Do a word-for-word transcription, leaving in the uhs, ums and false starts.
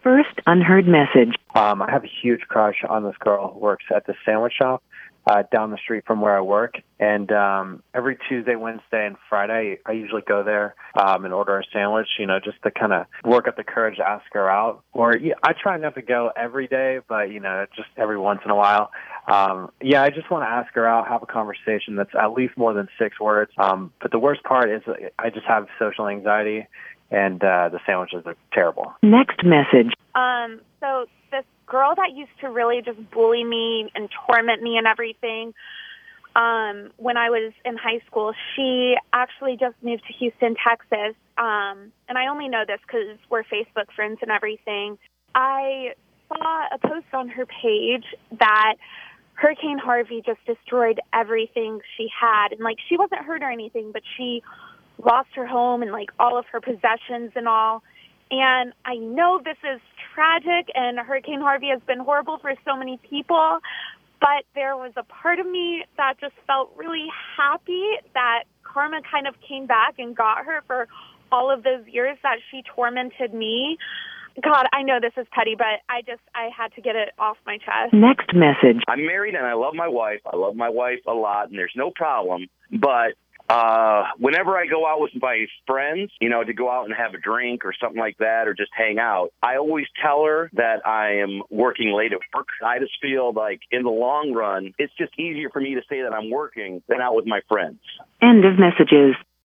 First unheard message. Um, I have a huge crush on this girl who works at the sandwich shop uh, down the street from where I work. And um, every Tuesday, Wednesday, and Friday, I usually go there um, and order a sandwich, you know, just to kind of work up the courage to ask her out. Or yeah, I try not to go every day, but, you know, just every once in a while. Um, yeah, I just want to ask her out, have a conversation that's at least more than six words. Um, but the worst part is I just have social anxiety, and uh, the sandwiches are terrible. Next message. Um, so this girl that used to really just bully me and torment me and everything, um, when I was in high school, she actually just moved to Houston, Texas. Um, and I only know this because we're Facebook friends and everything. I saw a post on her page that Hurricane Harvey just destroyed everything she had. And, like, she wasn't hurt or anything, but she lost her home and, like, all of her possessions and all. And I know this is tragic, and Hurricane Harvey has been horrible for so many people, but there was a part of me that just felt really happy that karma kind of came back and got her for all of those years that she tormented me. God, I know this is petty, but I just, I had to get it off my chest. Next message. I'm married and I love my wife. I love my wife a lot, and there's no problem, but Uh, whenever I go out with my friends, you know, to go out and have a drink or something like that, or just hang out, I always tell her that I am working late at work. I just feel like in the long run, it's just easier for me to say that I'm working than out with my friends. End of messages.